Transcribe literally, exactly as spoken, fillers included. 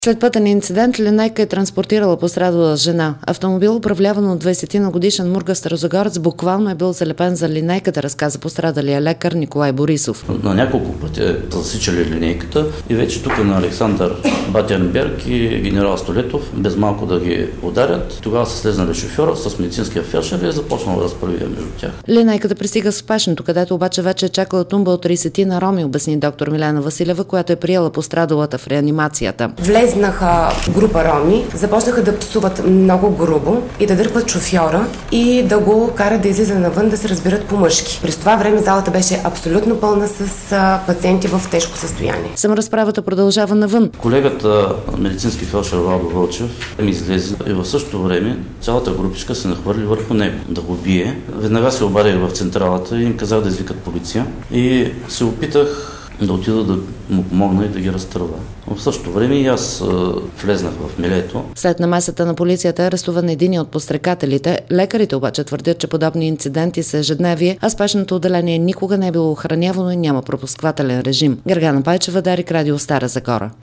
След пътен инцидент линейка е транспортирала пострадала жена. Автомобил, управляван от двайсет годишен мурга старозагорец, буквално е бил залепен за линейката, разказа пострадалия лекар Николай Борисов. На няколко пъти е засичали линейката и вече тук на Александър Батенберг и генерал Столетов без малко да ги ударят. Тогава са слезнали шофьора с медицинския фелдшер и е започнал разправия между тях. Линейката пристига в спешното, където обаче вече е чакала тумба от трийсет на роми, обясни доктор Милена Василева, която е приела пострадалата в реанимацията. Влезнаха група роми, започнаха да псуват много грубо и да дърпат шофьора и да го карат да излиза навън, да се разбират по-мъжки. През това време залата беше абсолютно пълна с пациенти в тежко състояние. Саморазправата продължава навън. Колегата медицински фелдшер Владо Вълчев ми излезе и в същото време цялата групичка се нахвърли върху него да го бие. Веднага се обадих в централата и им казах да извикат полиция и се опитах да отида да му помогна и да ги разтърва. В същото време и аз влезнах в милето. След намесата на полицията е арестуван един от подстрекателите. Лекарите обаче твърдят, че подобни инциденти са ежедневие, а спешното отделение никога не е било охранявано и няма пропусквателен режим. Гергана Пайчева, Дарик, Радио Стара Загора.